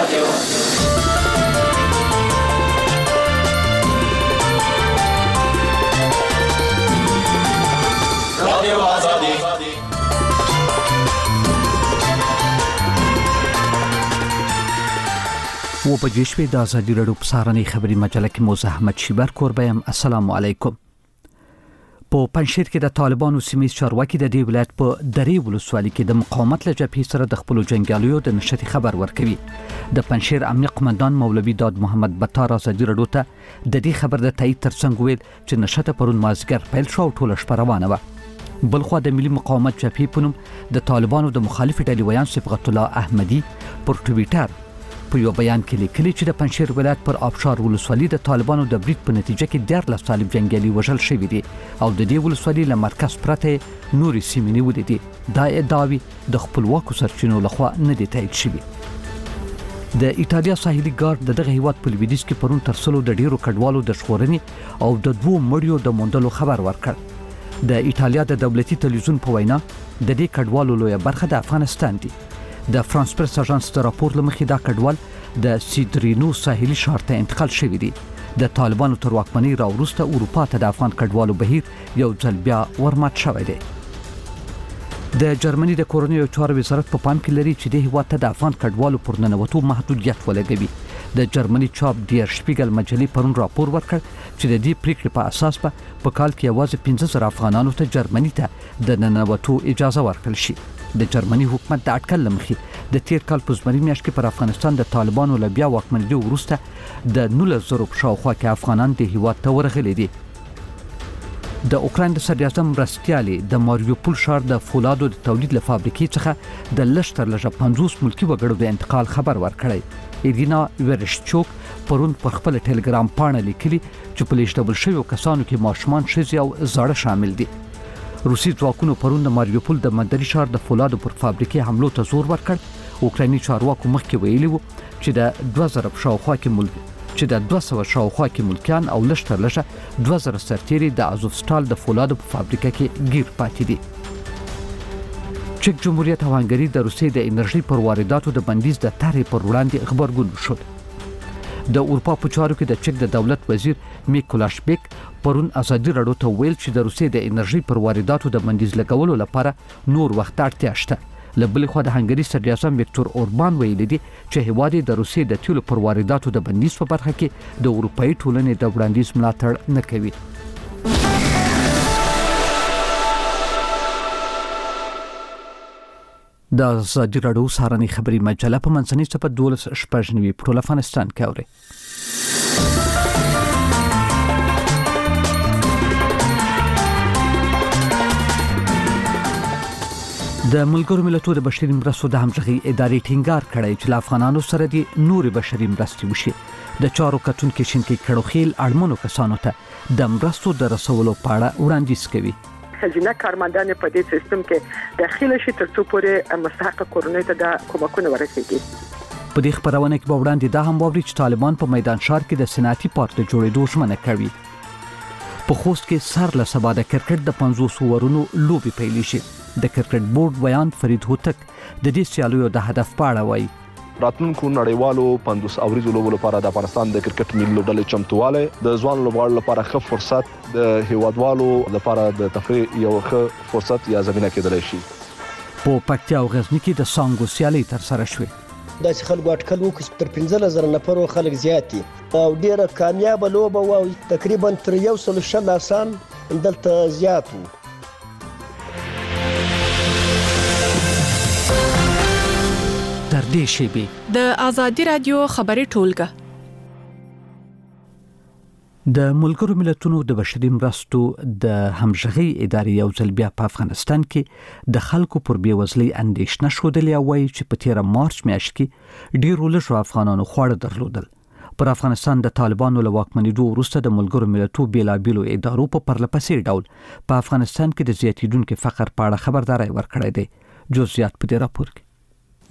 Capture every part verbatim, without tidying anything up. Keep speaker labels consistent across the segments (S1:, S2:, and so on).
S1: رادیو رادیو آزادی
S2: و په جشوی د ازادي رادیو په سارنې خبري مجله کې موزه احمد شیبر کوربم. السلام علیکم. په پنځشیر کې د طالبانو سیمې چارواکي د دې ولایت په درې ولسوالۍ کې د مقاومت له جبهې سره د خپل جنگیالیو د نشټي خبر ورکوي. د پنځشیر امنیه قومندان مولوي داد محمد بطار ازادي رادیو ته د دې خبر د تایید ترڅنګ ویل چې نشټه پرون مازیګر پیل شو او ټول شپه روانه و. بلخو د ملي مقاومت جبهې په نوم د طالبانو د مخالف ډلې ویان صبغت الله احمدي پر ټویټر په یو بیان کې لیکلي چې د پنځشیر ولایت پر آبشار ولسوالۍ د طالبانو د بریټ په نتیجه کې دیارلس طالب جنگیالي وژل شوي دي او د دې ولسوالۍ له مرکز پرته نورې سیمې نیولې دي. دا ادعاوې د خپلواکو سرچینو لخوا نه دي تایید شوي. د ایټالیا ساحلي ګارد دغه هیواد په لویدیځ کې پرون تر څلو د ډیرو کډوالو د ژغورنې او د دوو مړیو د موندلو خبر ورکړ. د ایټالیا د دولتي تلویزیون په وینا د دې کډوالو لویه برخه د افغانستان دي. د فرانس پریس اژانس د راپور لمخې دا کډوال د سیدرینو ساحلي ښار ته انتقال شوی دی. د طالبانو تر واکمنۍ راوروسته اروپا ته د افغان کډوالو بهیر یو ځل بیا ورمات شوی دی. د جرمني د کورنیو چارو وزارت په پام کې لري چې د هیواد ته د افغان کډوالو پر ننوتو محدودیت ولګوي. د جرمني چاپ ډیر شپیګل مجلې پرون راپور ورکړ چې د دې پریکړې په اساس په په کال کې یوازې پنځه زره افغانانو ته جرمني ته د ننوتو اجازه ورکړل شي. د جرمني حکومت د اټکل لمخې د تیر کال په زمري میاشت کې پر افغانستان د طالبانو له بیا واکمنېدو وروسته د نولس زره په شاوخوا کې افغانان د هیواد ته ورغلي دي. د اوکراین د صدر اعظم مرستیالي د ماریوپول ښار د فولادو د تولید له فابریکې څخه د لږ تر لږه پنځوس ملکي وګړو د انتقال خبر ورکړی. ایرینا ورشچوک پرون پر خپل ټلګرام پاڼه لیکلي چې په لیږدول شویو کسانو کې ماشومان، ښځې او زاړه شامل دي. روسي ځواکونو پرون د ماریوپول د مندري ښار د فولادو پر فابریکې حملو ته زور ورکړ. اوکرایني چارواکو مخکې ویلي وو چې د دوه زره په شاوخوا کې ملک چې د دوه سوه شاوخوا کې ملکیان او لږ تر لږه دوه زره سرتیري د ازوفستال د فولادو په فابریکه کې گیر پاتې دي. چک جمهوریت او هنګري د روسیې د انرژي پر وارداتو د بندیز د طرحې پر وړاندې خبرګون شول. د اروپا په چارو کې د چک د دولت وزیر میکولاش بیک پرون ازادي رادیو ته ویل چې د روسیې د انرژي پر وارداتو د بندیز لګولو لپاره نور وخت اړتیا شته. له بلې خوا د هنګري صدر اعظم ویکتور اوربان ویلي دي چې هیواد د روسیې د تیلو پر وارداتو د بندیز په برخه کې د اروپایي ټولنې د وړاندیز ملاتړ نه کوي. د ازادي رادیو سارنې خبري مجله په منځنۍ صفحه دولس شپږ نوي په ټول افغانستان کې اوري. د ملګرو ملتونو د بشري مرستو د همغږي ادارې ټینګار کړی چې له افغانانو سره د نوري بشري مرستې وشي. د چارو کتونکو شینکي کړوخیل اړمنو کسانو ته د مرستو د رسولو په اړه وړاندیز کوي.
S3: خزینه کارمندان په دې سیستم کې داخله شي تر څو پورې مستحق کورنۍ ته د کومکونه ورسیږي.
S2: په دې خبرونه کې به وړاندې دا هم واوري چې طالبان په میدان ښار کې د صنعتي پارک د جوړېدو ژمنه کوي. په خوست کې سر له سبا د کرکټ د پنځوس اورونو لوبي پیل شي. د کرکټ بورډ ویان فرید هوتک د دې سیالیو د هدف په اړه وایي.
S4: راتلونکو نړیوالو پنځوس اوریزو لوبو لپاره د افغانستان د کرکټ ملي لوبډلې چمتواله د ځوان لوبغاړو لپاره ښه فرصت د هیوادوالو لپاره د تفریح یو ښه فرصت یا زمينه کېدلی شي.
S2: په پکتیا او غزنی کې د سانګو سیالي تر سره شوې.
S5: داسې خلکو اټکل وکړي تر پنځه زره نفرو خلک زیات دي او ډیره کامیابه لوبه و. تقریبا تر یو سل شل آسان دلته زیات وو.
S2: تر دې شیبې
S6: د ازادي رادیو خبري ټولګه
S2: د ملګرو ملتونو د بشري مرستو د همغږي ادارې یو ځل بیا په افغانستان کې د خلکو پر بیوزلۍ اندېښنه ښودلې او وایي چې په تیر مارچ میاشت کې ډیرو لږو افغانانو خواړه درلودل. پر افغانستان د طالبانو له واکمنېدو وروسته د ملګرو ملتونو بیلابیلو ادارو په پرلپسې ډول په افغانستان کې د زیاتیدونکو فقر په اړه خبرداري ورکړې ده. جزئیات په دې راپور کې.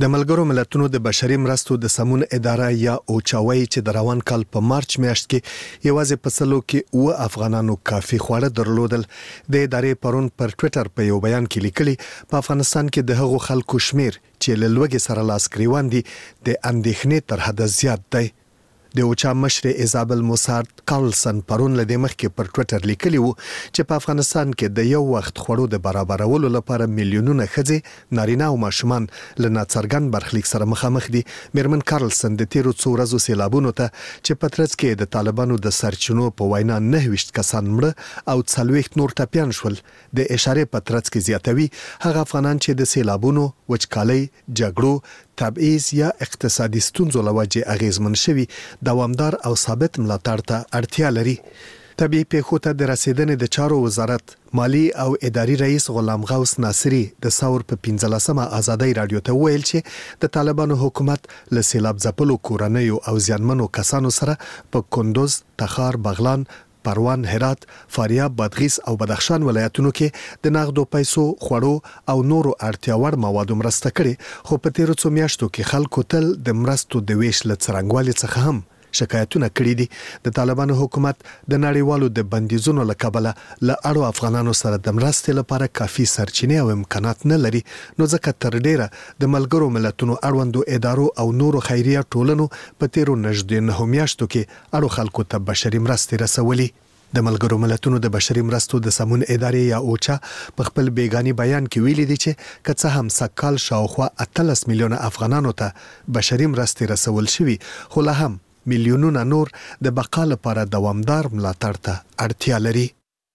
S1: د ملګرو ملتونو د بشري مرستو د سمون اداره یا اوچاوي چې د روان کال په مارچ میاشت کې یوازې په سلو کې و افغانانو کافي خواړه درلودل. د ادارې پرون پر ټوئیټر په یو بیان کې لیکلي په افغانستان کې د هغو خلکو شمیر چې له لوږې سره لاس ګریوان دي د اندېښنې تر حده زیات دی. د اوچا مشر ایزابل موسارد کارلسن پرون له دې مخکې پر ټوئیټر لیکلی وو چې په افغانستان کې د یو وخت خوړو د برابرولو لپاره میلیونونه ښځې، نارینه او ماشومان له ناڅرګند برخلیک سره مخامخ دي. میرمن کارلسن د تیرو څو ورځو سیلابونو ته چې په ترڅ کې د طالبانو د سرچینو په وینا نهه ویشت کسان مړه او څلوېښت نور ټپیان شول د اشارې په ترڅ کې زیاتوي هغه افغانان چې د سیلابونو، وچکالۍ، جګړو، تبعیض یا اقتصادي ستونزو له وجې اغیزمن شوي دوامدار او ثابت ملاتړ ته اړتیا لري. طبيعي پیښو ته د رسیدنې د چارو وزارت مالی او اداري رئیس غلام غوث ناصری د ثور په پنځلسمه آزادۍ رادیو ته ویل چې د طالبانو حکومت له سیلاب ځپلو کورنیو او زیانمنو کسانو سره په کندوز، تخار، بغلان، پروان، هرات، فاریاب، بادغیس او بدخشان ولایتونو کې د نغدو پیسو، خوړو او نورو اړتیا وړ موادو مرسته کړي، خو په تیرو څو میاشتو کې خلکو تل د مرستو د ویش له څرنګوالي څخه هم شکایتونه کړي دي. د طالبانو حکومت د نړیوالو د بندیزونو له کبله له اړو افغانانو سره د مرستې لپاره کافي سرچینې او امکانات نه لري، نو ځکه تر ډیره د ملګرو ملتونو اړوندو ادارو او نورو خیریه ټولنو په تیرو نږدې نهو میاشتو کې اړو خلکو ته بشري مرستې رسولي. د ملګرو ملتونو د بشري مرستو د سمون ادارې یا اوچا په خپل بیگانی بیان کې ویلي دي چې که څه هم سکهال شاوخوا اتلس میلیونه افغانانو ته بشري مرستې رسول شوي، خو لا هم میلیونونه نور د بقا لپاره دوامدار ملاتړ ته اړتیا لري.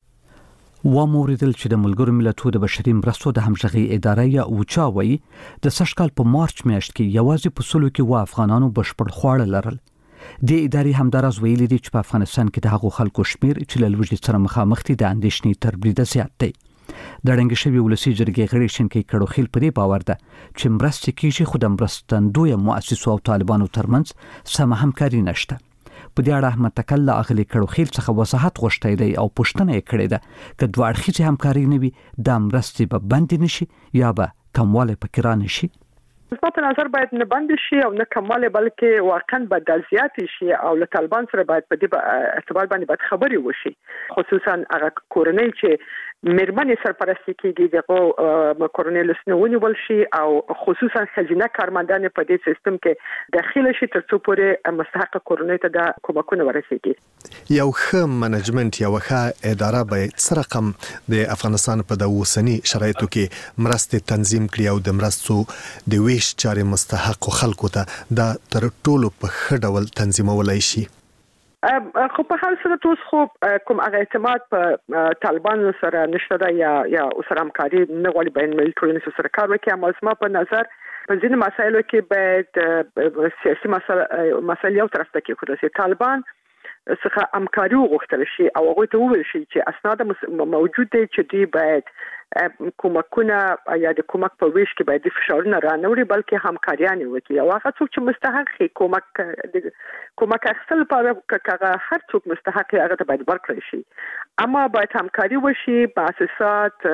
S2: وموریدل چې د ملګرو ملتونو د بشري مرستو د همغږي اداره یا اوچا وایي د سږ کال په مارچ میاشت کې یوازې په سلو کې و افغانانو بشپړ خواړه لرل. د ادارې همدارز ویلي دي چې په افغانستان کې د هغو خلکو شمیر چې له لوږې سره مخامخ دي د اندېښنې تر بریده زیات دی. د ړنګ شوي ولسي جرګې غړي شینکي کړوخیل په دې باور ده چې مرستې کیږي، خو د مرستندویه مؤسسو او طالبانو ترمنځ سمه همکاري نشته. په دې اړه احمد تکل له اغلي کړوخیل څخه وضاحت غوښتی دی او پوښتنه یې کړې ده که دوه اړخیزه همکاري نه وي دا مرستې به بندې نشي یا به کموالی پکې رانشي.
S3: زما په نظر باید نه بند شي او نه کموالی، بلکې واقعا به د زیات شي او له طالبان سره باید په دې ارتباط باندې باید خبرې وشي، خصوصا هغه کورنۍ چې میرمنې سرپرستی کیږي دغه کورنۍ لسنه ونیول شي او خصوصا خزینه کارمندان په دې سیستم کې داخله شي تر څو پورې مستحق کورنۍ ته د کومکونه ورسیږي.
S1: یو ښه منیجمنت، یو ښه اداره به څه رقم د افغانستان په د اوسني شرایطو کې مرستې تنظیم کړي او د مرستو د ویش چارې مستحق خلکو ته دا تر ټولو په ښه ډول تنظیمولای شي.
S3: خو په حال سره اوس خو کوم هغه اعتماد په طالبانو سره نشته ده یا یا سره همکاري نه غواړي بین المللي ټولنې سره کار وکړي. اما زما په نظر په ځینې مسایلو کې باید سیاسي مسایل یو طرف ته کېښودل شي، طالبان څخه همکاري وغوښتل شي او هغوی ته وویل شي چې اسناد موجود دی چې دوی باید کومکونه یا د کومک په ویش کې باید فشارونه رانهوړي، بلکې همکاریانې وکړي او هغه څوک چې مستحق شي کومک کومک اخیستل لپاره که هر څوک مستحق هغه ته باید ورکړل شي. اما باید همکاري وشي، مؤسسات،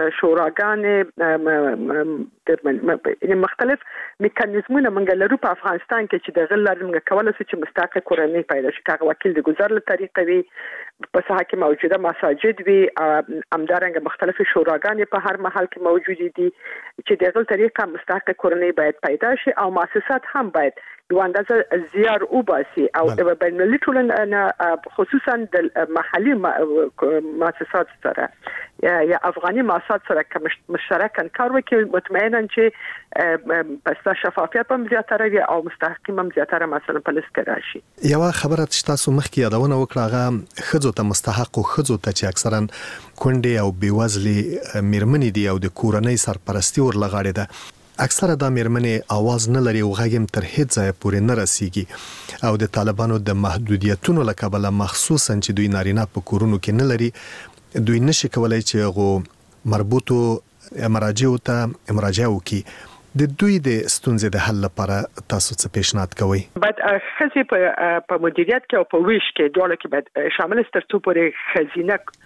S3: شوراګانې، مختلف میکانیزمونه موږ لرو په افغانستان کې چې د غل لارې موږ کولی شو چې مستحق کورنۍ پیدا شي، که هغه وکیل د ګذر له طریقې وي، په ساحه کې موجوده مساجد وي، همدارنګه مختلف شوراګانې په هر محل کې موجود دي چې د غل طریقه مستحق کورنۍ باید پیدا شي او مؤسسات هم باید یو اندازه زیار وباسي او د بین المللي ټولنې خصوصا د محلي مؤسسات سره یا افغاني مؤسسات سره مشترکاً کار وکړي، مطمئنا چې پس شفافیت هم زیاتره وي او مستحقین هم زیاتره مثلا په لیست کې راشي.
S1: یو خبره چې تاسو مخکې یادونه وکړه هغه ښځو ته مستحق او ښځو ته چې اکثرا کونډې او بیوزلې میرمنې دي او د کورنۍ سرپرستی ورلغاړې ده، اکثره دا میرمنې आवाज نه لري او غږ تر هیڅ ځای پورې نه رسیږي او د طالبانو د محدودیتونو له کبله مخصوصا چې دوی نارینه په کورونو کې نه لري، دوی نشي کولای چې هغو مربوطو مراجعو ته مراجعه وکړي. د دوی د ستونزې د حل لپاره تاسو څه پیشنهاد کوئ؟
S3: باید ښځې په په مدیریت کې او په ویش کې دواړو کې باید شامل تر څو پورې خزینه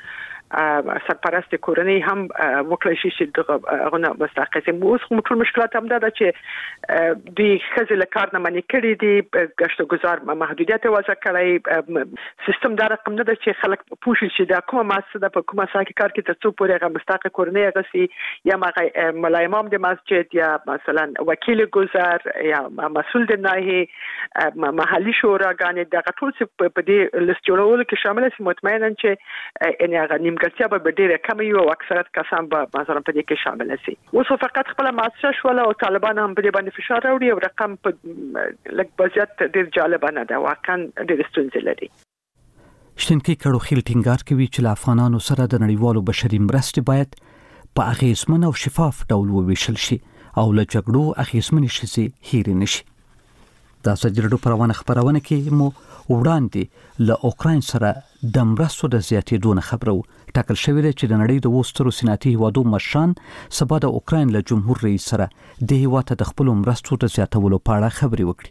S3: سرپرست کورنۍ هم وکړي شي چې دغه غونه مستحقین اوس کوم ټول مشکلات هم ده چې دوی خزل کار نه منې کړي دي گشت گذار محدودیت وضع کړی سیستم دا رقم نه ده چې خلک پوښي چې دا کومه مؤسسه په کومه ساحه کې کار کوي ترڅو پورې هغه مستحق کورنۍ غسي یا ملا امام د مسجد یا مثلا وکیل گذار یا مسئول د ناحیه محلي شوراګانې د ټول څه په دې لیست جوړولو کې شامل دي مطمئنا چې ان هغه نیمګړتیا به ډېره کم وي او اکثریت کسان به مثلا په دې کې شامل شي. اوس فقط خپل مؤسسه شول او طالبان هم په دې باندې فشار راوړي او رقم په لږ بزیات ډېر جالب نه ده واقعا ډېر ستونزې لري.
S2: شتنکی کړو خیل ټینګار کوي چې له افغانانو سره د نړیوالو بشري مرستې باید په اغیزمن او شفاف ډول وویشل شي او له جګړو اغیزمن شي هیر نشي. دا سجرډو پروانه خبرونه کې مو وړاندې له اوکراین سره د مرستو د زیاتېدو خبرو ټاکل شوې ده چې د نړۍ د وسترو صنعتي هیوادو مشران سبا د اوکراین له جمهور رئیس سره د هیواد د خپل مرستو د زیاتولو په اړه خبرې وکړي.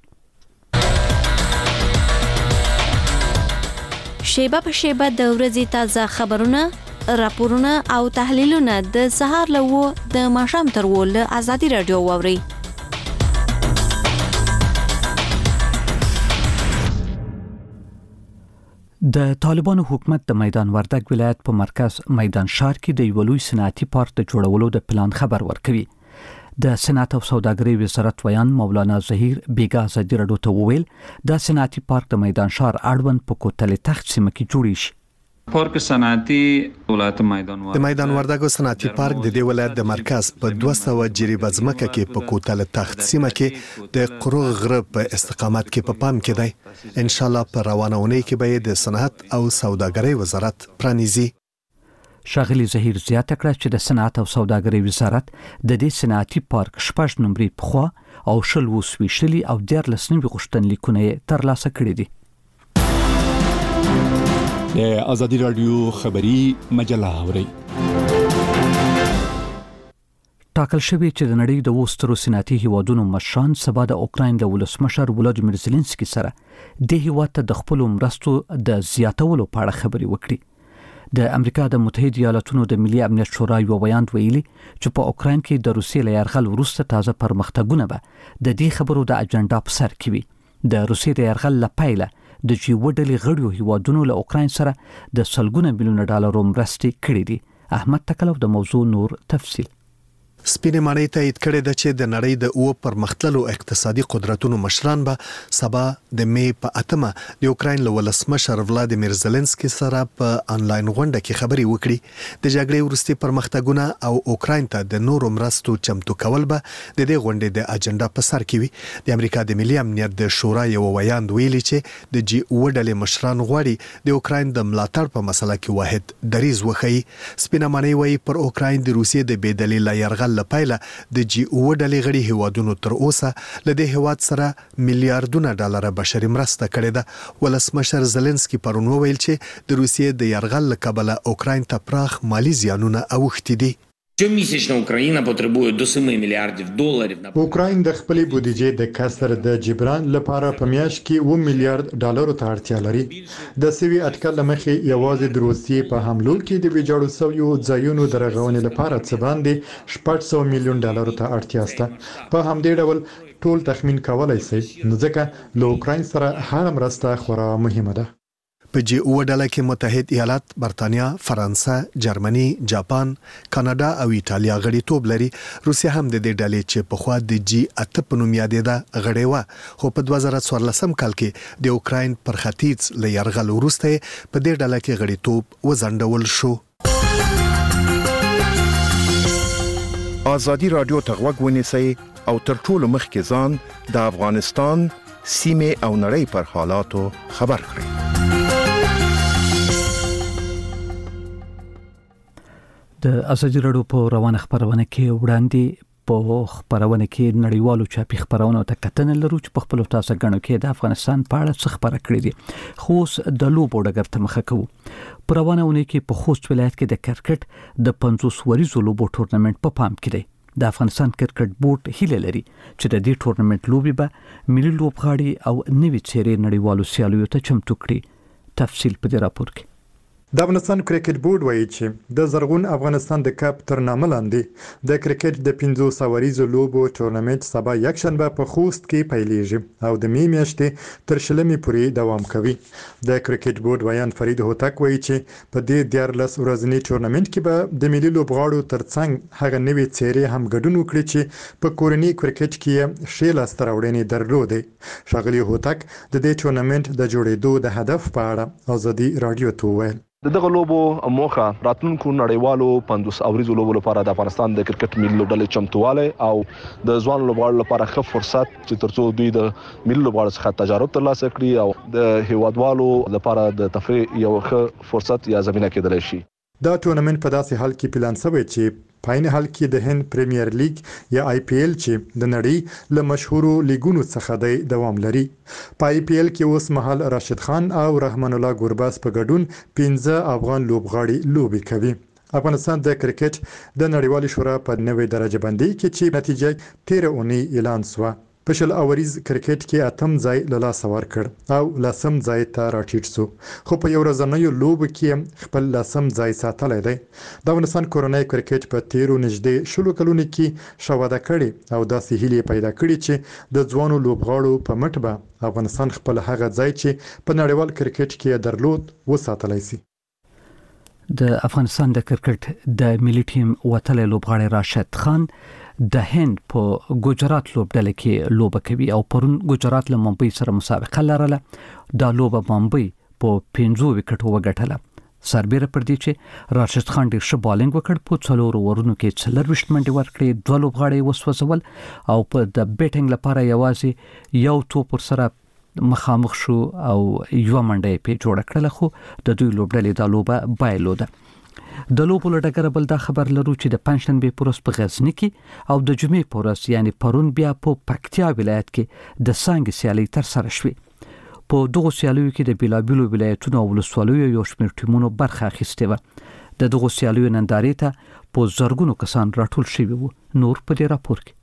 S7: شیبه په شیبه د ورځې تازه خبرونه، راپورونه او تحلیلونه د سهار له و د ماښام تر و له ازادي رادیو واوري. د طالبانو حکومت د میدان وردګ ولایت په مرکز میدان شهر کې د یو لوی صنعتي پارک د جوړولو د پلان خبر ورکوي. د صنعت او سوداګرۍ وزارت ویان مولانا ظهیر بیګا ازادي رادیو ته وویل د صنعتي پارک د میدان شهر اړوند په کوتل تخت سیمه کې جوړ شي.
S8: پارک صنعتي ولایت میدان وردګ
S1: د میدان وردګ صنعتي پارک د دې ولایت د مرکز په دوه سوه جریبه ځمکه کې په کوتل تخت سیمه کې د قروغ غره په استقامت کې په پام کې دی. ان شاء الله په روانه اونۍ کې به د صنعت او سوداګرۍ وزارت پرانیزي.
S2: شاغلی ظهیر زیاته کړه چې د صنعت او سوداګرۍ وزارت د دې صنعتي پارک شپږ نمبرې پخوا او شل وسويشلي او دیارلس نوي غوښتنلیکونه ترلاسه کړي دي.
S9: د ازادي رادیو خبری مجله اوري.
S2: ټاکل شوی چې د نړۍ د وسترو صنعتي هیوادونو مشران سبا د اوکراین د ولسمشر ولادیمیر زيلنسکي سره د هیواد ته د خپل مرستو د زیاتولو په اړه خبرې وکړي. د امریکا د متحده ایالاتونو د ملي امنیت شورا یو بیان ویلي چې په اوکراین کې د روسیې له یرغل وروسته تازه پرمختګونه به د دې خبرو د اجنډا په سر کې وي. د روسیې د یرغل لپاره د جی وډلې غړیو هیوادونو له اوکراین سره د سلګونه میلیون ډالر مرستې کړې دي. احمد تکلو د موضوع نور تفصیل.
S1: سپینې ماڼۍ تایید کړې ده چې د نړۍ د او پرمختللو اقتصادي قدرتونو مشران به سبا د می په اتمه د اوکراین له ولسمشر ولادیمیر زيلنسکي سره په انلاین غونډه کې خبرې وکړي. د جګړې وروستي پرمختګونه او اوکراین ته د نورو مرستو چمتو کول به د دې غونډې د اجنډا په سر کې وي. د امریکا د ملي امنیت د شورا یو ویان ویلي چې د جی وډلې مشران غواړي د اوکراین د ملاتړ په مسله کې واحد دریز وخی. سپینې ماڼۍ وايي پر اوکراین د روسیې د بېدلیله یرغل لپاره د جی او ډلې غړي هیوادونو تر اوسه لدې هیواد سره میلیارډونه ډالر بشري مرسته کړې ده. ولسمشر زيلنسکي پرون ویل چې د روسیې د یرغل له کبله اوکراین ته پراخ مالی زیانونه اوښتي دي.
S10: Щомісячно Україна потребує до семи мільярдів доларів на
S11: اوکراین د خپلې بودیجې د کسر د جبران لپاره په میاشت کې اووه میلیارډ ډالرو ته اړتیا لري. د سوي اټکل لمخې یوازې د روسیې په حملو کې د ویجاړو شویو ځایونو د رغونې لپاره څه باندې شپږ سوه میلیون ډالرو ته اړتیا شته. په همدې ډول ټول تخمین کولای شي نو ځکه له اوکراین سره هر مرسته خورا مهمه ده.
S1: په جی او ډله کې متحد ایالات، برتانیا، فرانسه، جرمني، جاپان، کاناډا او ایټالیا غړیتوب لري. روسیا هم د دې ډلې چې په خوا د جی اته په نوم یادېده غړې و، خو په دوه زره څوارلسم کال کې د اوکراین پر ختیځ له یرغل وروسته په دې ډله کې غړیتوب وځنډول شو.
S12: ازادي رادیو ته غوږ ونیسئ او تر ټولو مخکې ځان د افغانستان سیمه او نړۍ پر حالاتو خبر کړئ.
S2: د ازادي رادیو په روانه خبرونه کې وړاندې په خبرونه کې نړیوالو چاپی خبرونه ته کتنه لرو چې په خپل تاسو غنو کې د افغانستان په اړه څه خبره کړې دي. خو د لوبو ډګر ته مخه کوو. په روانه ونې کې په خوست ولایت کې د کرکټ د پنځوس وریزو لوبو ټورنمنت په پام کې دی. د افغانستان کرکټ بورډ هیله لري چې د دې ټورنمنت لوبي به ملي لوبغاړي او نوي چیرې نړیوالو سیالیو ته چمتو کړي. تفصیل په دې راپور کې.
S11: د افغانستان کرکټ بورډ وایي چې د زرغون افغانستان د کپ تر نامه لاندې د کرکټ د پنځو سوریزو لوبو ټورنمنت سبا یکشنبه په خوست کې پیلېږي او د می میاشتې تر شلمې پورې دوام کوي. د کرکټ بورډ ویان فرید هوتک وایي چې په دې دیارلس ورځني ټورنمنت کې به د ملي لوبغاړو ترڅنګ هغه نوې څېرې هم ګډون وکړي چې په کورني کرکټ کې یې ښې لاسته راوړنې درلودې. ښاغلي هوتک د دې ټورنمنت د جوړېدو د هدف په اړه ازادي رادیو ته وویل.
S4: د دغه لوبو موخه راتلونکو نړیوالو پنځوس اوریزو لوبو لپاره د افغانستان د کرکټ ملي لوبډلې چمتواله او د ځوان لوبغاړو لپاره ښه فرصت چې ترڅو دوی د ملي لوبغاړو څخه تجارب ترلاسه کړي او د هیوادوالو لپاره د تفریح یو ښه فرصت یا زمينه کېدلی شي.
S11: دا ټورنمنت په داسې حال کې پلان شوی چې پاین حال کې د هند پریمیر لیګ یا آی پی ایل چې د نړۍ له مشهورو لیګونو څخه دی دوام لري. په آی پی ایل کې اوس مهال راشد خان او رحمان الله ګورباز په ګډون پنځه افغان لوبغاړي لوبي کوي. افغانستان د کرکټ د نړیوالې شورا په نوې درجه بندۍ کې چې نتیجه تیر اونۍ اعلان شوه په شل اوریز کرکټ کې اتم ځای له لاسه ورکړ او لسم ځای ته راټیټ شو، خو په یو ورځنیو لوبو کې خپل لسم ځای ساتلی دی. د افغانستان کورنۍ کرکټ په تیرو نږدې شلو کلونو کې شواده کړي او داسې هیلې پیدا کړي چې د ځوانو لوبغاړو په مټ به افغانستان خپل هغه ځای چې په نړیوال کرکټ کې درلود وساتلی شي.
S2: د افغانستان د کرکټ د ملي ټیم وتلی لوبغاړی راشد خان د هند په ګجرات لوبډله کې لوبه کوي او پرون ګجرات له ممبئی سره مسابقه لرله. دا لوبه ممبئی په پنځو وکټو وګټله. سربېره پر دې چې راشد خان ډېر ښه بالینګ وکړ، په څلورو اورونو کې څلرویشت منډې ورکړې، دوه لوبغاړي وسوځول او په د بیټینګ لپاره یوازې یو توپ ورسره مخامخ شو او یو منډه یې جوړه کړله، خو د دوی لوبډلې دا لوبه بایلوده. د لوبو له ډګره بل دا خبر لرو چې د پنځشنبې په ورځ په غزني کې او د جمعې په ورځ یعنی پرون بیا په پکتیا ولایت کې د څانګې سیالۍ ترسره شوې. په دغو سیالیو کې د بیلابیلو ولایتونو او ولسوالیو یو شمېر ټیمونو برخه اخیستې وه. د دغو سیالیو نندارې ته په زرګونو کسان راټول شوي وو. نور په دې راپور کې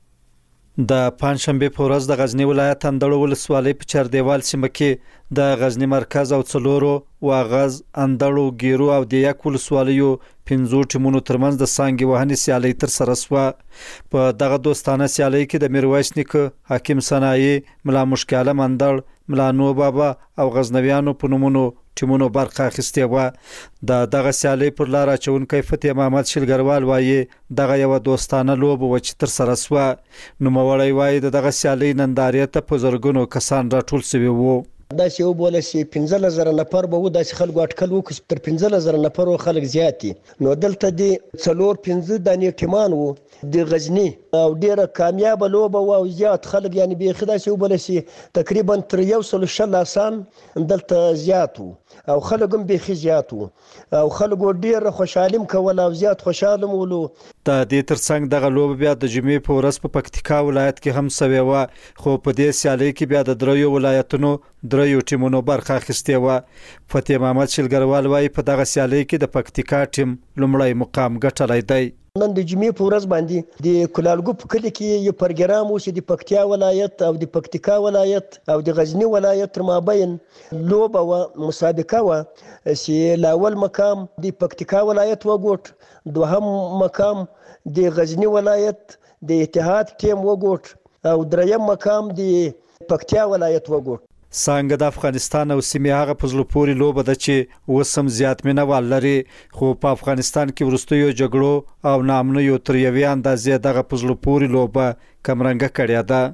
S13: د پنځشنبې په ورځ د غزنی ولایت اندړو ولسوالۍ په چردیوال سیمه کې د غزنی مرکز او څلورو واغز اندړو ګیرو او د یک ولسوالیو پنځو ټیمونو ترمنځ د سانګي وهنې سیالۍ تر سره شوه. په دغه دوستانه سیالۍ کې د میرویس نیکه، حکیم صنایي، ملا مشکل عالم اندړ، ملا نو بابا او غزنویانو په نومونو ټیمونو برخه اخیستې وه. د دغه سیالۍ پر لار اچونکی فتح محمد شلګروال وایي دغه یو دوستانه لوبه و چې تر سره شوه. نوموړی وایي د دغه سیالۍ نندارې ته په زرګونو کسان راټول شوي وو.
S5: داسې وبوله چې پنځلس زره نفر به وو، داسې خلکو اټکل وکړو چې تر پنځلس زره نفر و خلک زیات دي. نو دلته د څلور پنځه دانې ټیمان وو د غزني او ډېره کامیابه لوبه وه او زیات خلک یعنې بیخي داسې وبوله چې تقریبا تر یو سل شل آسان دلته زیات وو او خلک هم بیخي زیات وو او خلکو ډېره خوشحالي م کوله او زیات خوشحاله م ولو.
S13: د دې ترڅنګ دغه لوبه بیا د جمعې په ورځ په پکتیکا ولایت کې هم سوې وه، خو په دې سیالۍ کې بیا د دریو ولایتونو دریو ټیمونو برخه اخیستې وه. فتح محمد شلګروال وایي په دغه سیالۍ کې د پکتیکا ټیم لومړی مقام ګټلی دی.
S5: نن د جمعې په ورځ باندې د کلالګو په کلي کې یو پروګرام و چې د پکتیا ولایت او د پکتیکا ولایت او د غزنی ولایت تر مابین لوبه وه، مسابقه وه چې لاول مقام د پکتیکا ولایت وګوټ، دوهم مقام د غزنی ولایت د اتحاد ټیم وګوټ او دریم مقام د پکتیا ولایت وګوټ.
S13: څنګه د افغانستان او سیمې هغه په زړه پورې لوبه ده چې اوس هم زیات مینه وال لري، خو په افغانستان کې وروستیو جګړو او ناامنیو تر یوې اندازې دغه په زړه پورې لوبه کمرنګه کړې ده.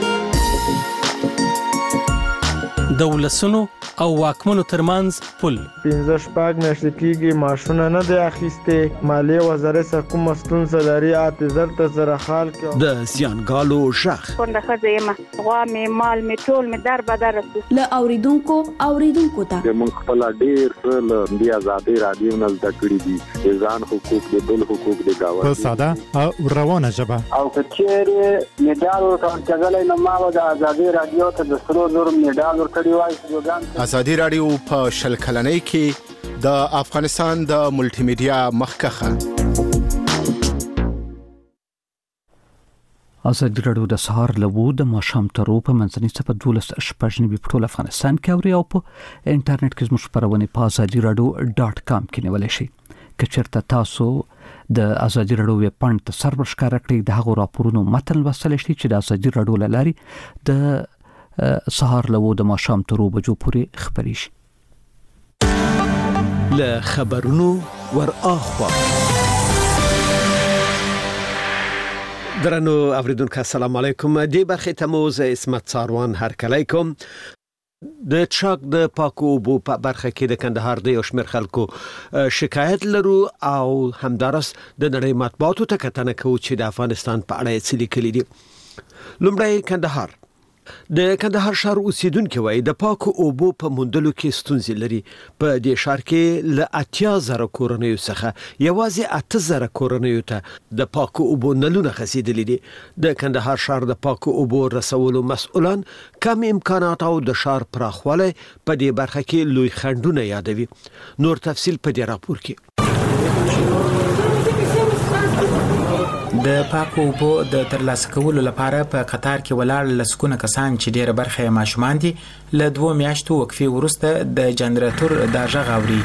S14: د ولسونو او واکمنو ترمنځ پل
S15: پنځه شپږ میاشتې کېږي معاشونه نه دی اخیستې، مالیې وزارت څخه کومه ستونزه لري، اته زر ته زره خال کې
S14: د زیانګالو غږ
S16: کونډه ښځه یم، غوا مې مال مې ټول مې در بدر رسو
S17: له اوریدونکو اوریدونکو ته
S18: موږ خپل ډېر څه له دې ازادۍ راډیو نه زده کړي دي، د ځان حقوق د بل حقوق د ګاونډي
S11: په ساده او روانه ژبه.
S19: او که چیرې میډال ورکول کېدلی نو ما به د ازادۍ راډیو ته د سرو زرو میډال ورکړی وای.
S12: ازادي رادیو په شل کلنۍ کې د افغانستان د ملټي میډیا مخکخه.
S2: ازادي راډیو د سهار لوو د ماشام ترو په منځني صفه دولس شپږنیو په ټول افغانستان کې اوري او په انټرنیټ کې زموږ خبرونه په ازادي راډیو ډاټ کام کې نیولای شئ. کچرته تاسو د ازادي راډیو ویب پاڼې ته سرور ښکار کړئ د هغو راپورونو متن لوستلی شئ چې د ازادي راډیو له لارې د سهار لوو د ماشام ترو بجو پورې خبري شي.
S20: له خبرونو ور اخوا درنو اوریدونکو السلام علیکم. دی برخه تموز اسمت ساروان هر کلیکم. د چاک د پاکو اوبو په برخه کې د کندهار د یو شمېر خلکو شکایت لرو او همدارس د نړۍ مطبوعاتو ته کتنه کوي چې د افغانستان په اړه څه لیکلي دي. لومړی کندهار. د کندهار ښار اوسیدونکو وایي د پاکو اوبو په موندلو کې ستونزې لري. په دې ښار کې له اتیا زره کورنیو څخه یوازې اته زره کورنیو ته د پاکو اوبو نلونه خسیدلي دي. د کندهار ښار د پاکو اوبو رسولو مسؤلان کم امکانات او د ښار پراخوالی په دې برخه کې لوی خنډونه یادوي. نور تفصیل په دې راپور کې.
S21: د پاکو اوبو د ترلاسه کولو لپاره په قطار کې ولاړ لسکونه کسان چې ډیره برخه یې ماشومان دي له دوه میاشتو وقفې وروسته د جنراتور د غږ اوري.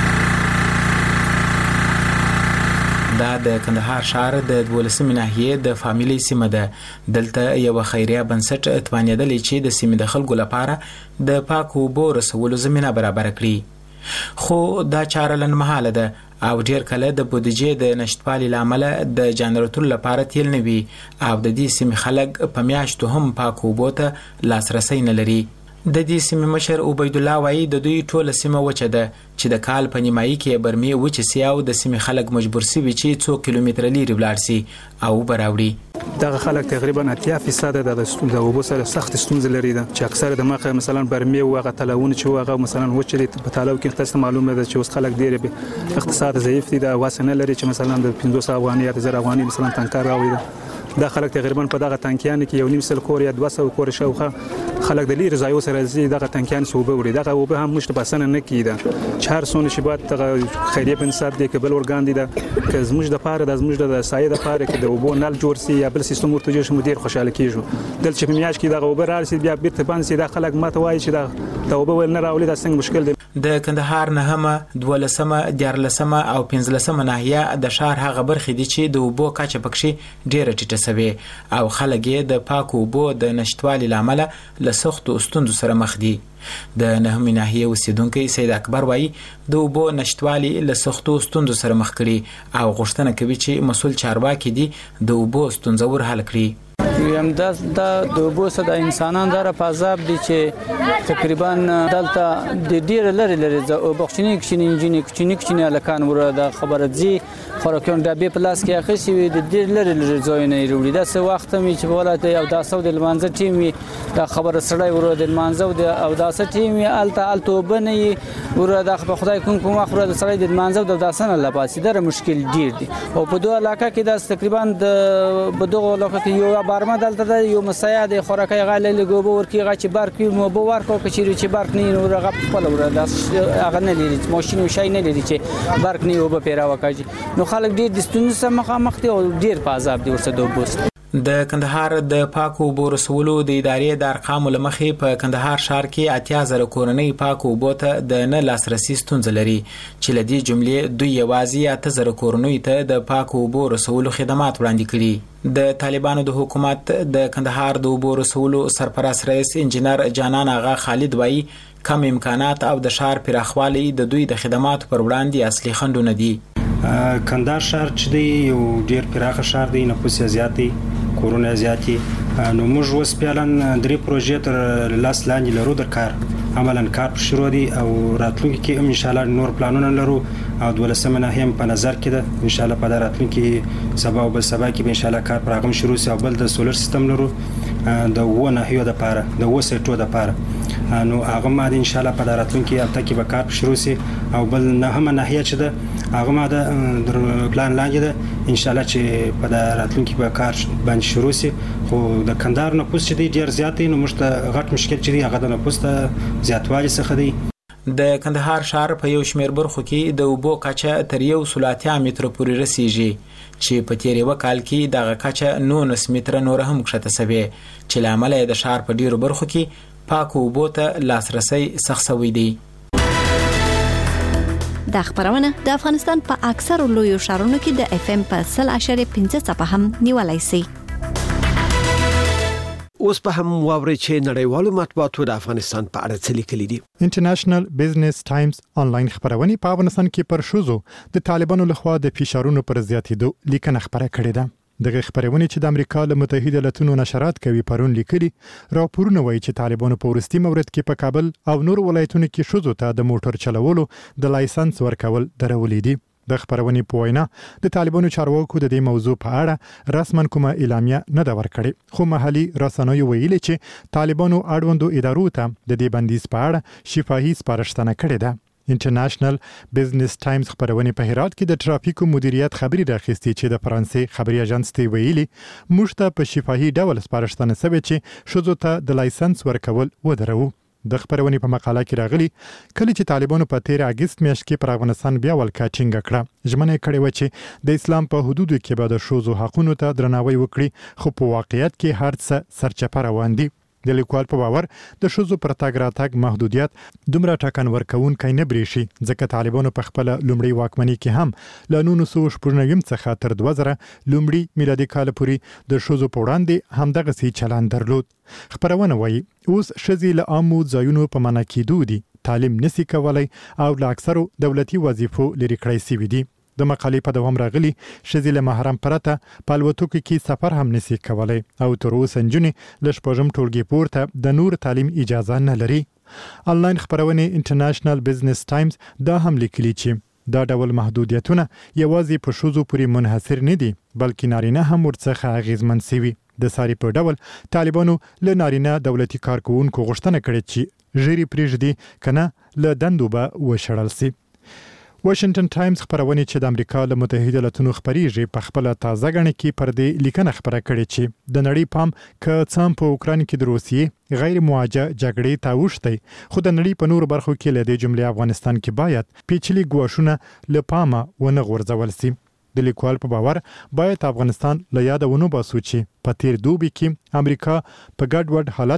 S21: دا د کندهار ښار د دولسمې ناحیې د فامیلي سیمه ده. دلته یو خیریه بنسټ توانیدلی چې د سیمې د خلکو لپاره د پاکو اوبو رسولو زمینه برابر کړي. خو دا چاره لنډمهاله ده او ډیر کله د بودیجې د نشټوالي لامل د جنراتور لپاره تیل نه وي او د دې سیمې خلک په میاشتو هم پاکو اوبو ته لاسرسی نه لري. د دې سیمې مشر عبید الله وایي د دوی ټوله سیمه وچه ده چې د کال په نیمایي کې برمې وچې سي او د سیمې خلک مجبور سوي چې څو کیلومتره لرې ولاړ سي او براوړي.
S22: دغه خلک تقریبا اتیا فیصد د د اوبو سره سخت ستونزې لري ده چې اکثره د مخه مثلا برمې او هغه تلاون چې هغه مثلا وچې په تالاو کې تاسو معلومه ده چې اوس خلک ډیر به اقتصاد ضعیف دي د واسنه لري چې مثلا د پنځوس افغاني یا زر افغاني مثلا تنکر راوي ده. دا خلک تقریبا په دغه تنکیان کې یو نیم سل کور یا دوه سوه کور شاوخه خلک د لیرې ځایو سره زی دغه تنکیان سوبه وړي. دغه اوبه هم مشت بسنه نه کیده چې هر څونه چې بعد دغه خیریه بنسټ دی کبل ورګان دي ده که زموږ د پاره د زموږ د سایه د پاره کې د اوبو نل جوړ سي یا بل سیستم ورته جوړ شي مدیر خوشاله کیږي. دل چې په میاش کې دغه اوبه رارسي بیا بیرته باندې سي د خلک ماته وایي چې د اوبه ول نه راولي دا څنګه مشکل دی.
S21: د کندهار نهمه دولسمه دیارلسمه او پنځلسمه ناحیه د ښار هغه برخې دي چې د اوبو کچه پکښې ډیره ټیټه سوي او خلک یې د پاکو اوبو د نشټوالي لامل له سختو ستونزو سره مخ دي. د نهمې ناحیې اوسیدونکی سید اکبر وایي د اوبو نشټوالي له سختو ستونزو سره مخ کړي او غوښتنه کوي چې مسؤل چارواکي دي د اوبو ستونزه ور حل کړي.
S23: یم دا د اوبو سره د انسانان دره په عذاب دي چې تقریبا دلته د ډیر لري لري د بخښنی کښینی انجینی کښینی کښینی الکان ور د خبره دي خورکون ډبې پلاس کې اخیسي وي د ډیر لري لري ځایونه وروړي. دا څه وخت می چې ولایت یو داسو د لمانځه ټیم وي دا خبره سړی ور د لمانځه او داسه ټیم وي الته الته وبني ور د خدای کوم کوم اخره د سړی د لمانځه د داسنه لا پاسې در مشکل ډیر دي او په دوه علاقه کې دا تقریبا د بدوغه علاقه کې یو بارما دلته یو مسایا د خوراکي غالي لګوبو ورکی غا چې بارک مو بو ورکو کچيري چې بارک نه نور غ خپل ور د اغه نه لري ماشين وشای نه لري چې بارک نه وب پیرا وکړي. نو خلک ډیر د ستونزو سره مخامخ دي او ډیر په عذاب دي ورسره دوبوس.
S21: د کندهار د پاکو اوبو رسولو د ادارې د ارقامو لمخې په کندهار ښار کې اتیا زره کورنۍ پاکو اوبو ته د نه لاسرسي ستونزه لري چې لدی جملې دوی یوازې اته زره کورنۍ ته د پاکو اوبو رسولو خدمات وړاندې کړي. د طالبانو د حکومت د کندهار د اوبو رسولو سرپرست رئیس انجنیر جانان آغا خالد وایي کم امکانات او د ښار پراخوالی د دوی د خدماتو پر وړاندې اصلي خنډونه دي.
S24: کندهار ښار چې دی یو ډیر پراخه ښار دی، نفوس یې زیات دی، کورونه زیات دي. نو موږ اوس پیالن درې پروژې تر لاس لاندې لرو د کار عملاً کار شروع دي او راتلونکي کې ان شاء الله نور پلانونه لرو او دولسمه ناحیه په نظر کې ده. ان شاء الله په راتلونکي سبا او بل سبا کې به ان شاء الله کار پراخم شروع شي او بل د سولر سیستم لرو د و ناحیو د پاره د و سیټو د پاره نو هغه ما ان شاء الله په راتلونکي هفته کې به کار شروع شي او بل نه هم ناحیه چې ده هغه ما د پلان لاندې ده ان شاء الله چې په راتلونکي به کار باندې شروع شي. خو د کندهار نفوس چې دی ډیر زیات دی نو موږ ته غټ مشکل چې دی هغه د نفوس ته زیاتوالی څخه دی.
S21: د کندهار ښار په یو شمېر برخو کې د اوبو کچه تر یو سل اتیا متره پورې رسیږي چې په تیر یو کال کې دغه کچه نولس متره نور هم کښته شوې چې له امله د ښار په ډیرو برخو کې پاکو اوبو ته لاسرسی سخت شوی دی.
S3: دا خبرونه د افغانستان په اکثر لویو ښارونو کې د اف ام په سل اشاریه پنځه څپه هم نیولای شي.
S20: اوس په هم واوري چې نړیوالو مطبوعاتو د افغانستان په اړه څه لیکلي دي.
S11: انټرنیشنل بزنس ټایمز آنلاین خبرونه په افغانستان کې پر شوزو د طالبانو لخوا د فشارونو پر زیاتېدو لیکنه خبره کړې ده. دغه خبرونه چې د امریکا له متحده ایالاتونو نشرات کوي پرون لیکلي راپورونه وایي چې طالبانو په ورستي مورد کې په کابل او نور ولایتونو کې شوزو ته د موټر چلولو د لایسنس ورکول درولې دي. د خبرونې په وینا د طالبانو چارواکو د دې موضوع په اړه رسماً کومه اعلامیه نه ده ورکړې، خو محلي رسنیو ویلي چې طالبانو اړوندو ادارو ته د دې بندیز په اړه شفاهي سپارښتنه کړې ده. انټرنیشنل بزنس ټایمز خبرونه په هرات کې د ترافیکو مدیریت خبري راخستي چې د فرانسې خبري اژانس ته ویلي موږ ته په شفاهي ډول سپارښتنه شوې چې شوزو ته د لایسنس ورکول ودرو. د خبرونې په مقاله کې راغلي کله چې طالبانو په تیر اگست میاشت کې پر افغانستان بیا ولکا ټینګ کړه ژمنه کړې و چې د اسلام په حدودو کې به د شوزو حقونو ته درناوی وکړي، خو په واقعیت کې هر څه سرچپه روان دي. د لیکوال په باور د شوزو پر تاګ راتګ محدودیت دومره ټاکن ورکوونکی نه بریشي ځکه طالبانو په خپل لومړی واکمنۍ کې هم له نولس سوه شپږ نوي څخه تر دوه زره لومړی میلادي کال پورې د شوزو په وړاندې همدغه سي چلند درلود. خبرونه وایي اوس ښځې له عامو ځایونو په منع کېدو دي، تعلیم نسی کولای او له اکثرو دولتي وظیفو لرې کړی سوي دي. د مقالې په دوام راغلي ښځې له محرم پرته په الوتکو کې سفر هم نسی کولای او تر اوسه نجونې له شپږم ټولګي پورته د نور تعلیم اجازه نه لري. آنلاین خبرونه انټرنیشنل بزنس ټایمز دا هم لیکلي چې دا ډول محدودیتونه یوازې په ښځو پورې منحصر نه دي بلکې نارینه هم ورڅخه اغیزمن شوي. د ساري په ډول طالبانو له نارینه دولتي کارکوونکو غوښتنه کړې چې ژیري پرېږدي کنه له دندو به وشړل شي. واشنگټن ټایمز خبرونه چې د امریکا له متحده ایالاتونو خبريږي په خپل تازه غړنه کې پر دې لیکنه خبره کړې چې د نړۍ پام ک څام په اوکران کې د روسیې غیر مواجه جګړې تاوشتي، خو د نړۍ په نور برخو کې له دې جملې افغانستان کې باید پیچلي ګواښونه له پامه ونه غورځول شي. د لیکوال په باور باید افغانستان له یاده ونه باسو چې په تیر دوبي کې امریکا په ګډوډ حالت